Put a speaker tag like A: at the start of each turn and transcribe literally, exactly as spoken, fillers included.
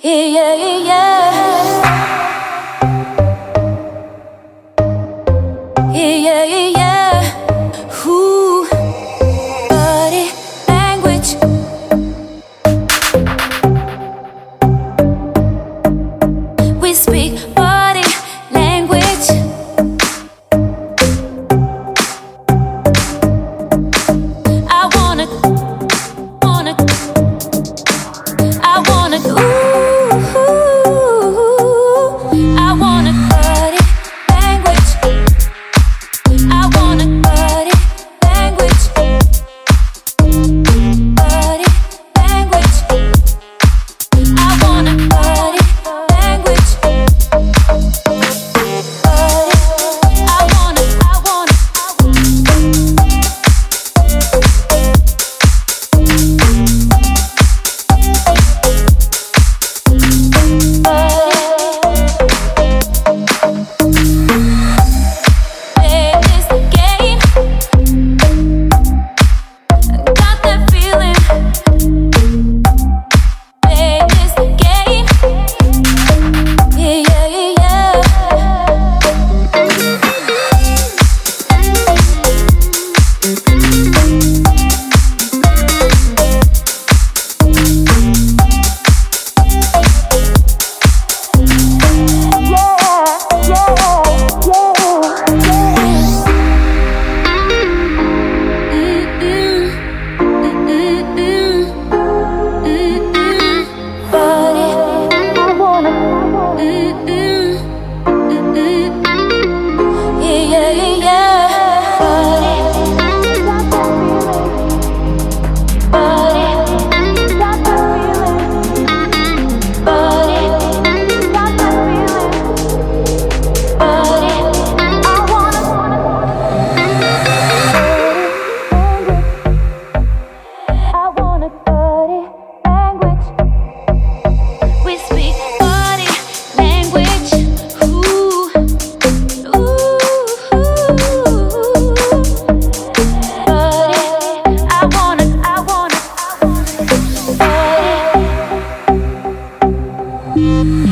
A: Yeah, yeah, yeah. Yeah, yeah, yeah. Ooh, body language. We speak body language. I wanna, wanna, I wanna, ooh, I wanna body language. I wanna body language. Body language. I wanna body language. Body, I wanna, I wanna, I wanna